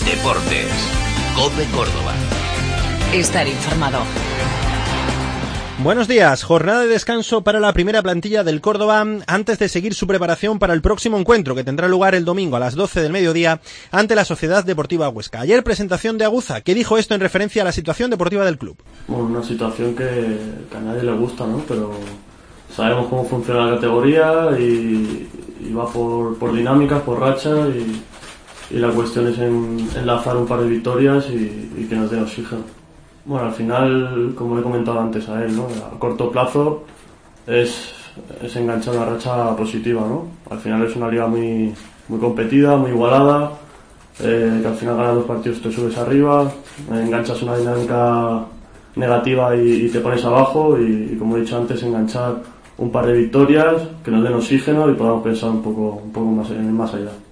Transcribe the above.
Deportes. COPE Córdoba. Estar informado. Buenos días, jornada de descanso para la primera plantilla del Córdoba antes de seguir su preparación para el próximo encuentro que tendrá lugar el domingo a las 12 del mediodía ante la Sociedad Deportiva Huesca. Ayer presentación de Aguza, que dijo esto en referencia a la situación deportiva del club. Bueno, una situación que a nadie le gusta, ¿no? Pero sabemos cómo funciona la categoría y va por dinámicas, por rachas y la cuestión es enlazar un par de victorias y que nos dé oxígeno. Bueno, al final, como le he comentado antes a él, ¿no? A corto plazo es enganchar una racha positiva, ¿no? Al final es una liga muy competida, muy igualada, que al final ganas 2 partidos te subes arriba, enganchas una dinámica negativa y te pones abajo y como he dicho antes, enganchar un par de victorias que nos den oxígeno y podamos pensar un poco más allá.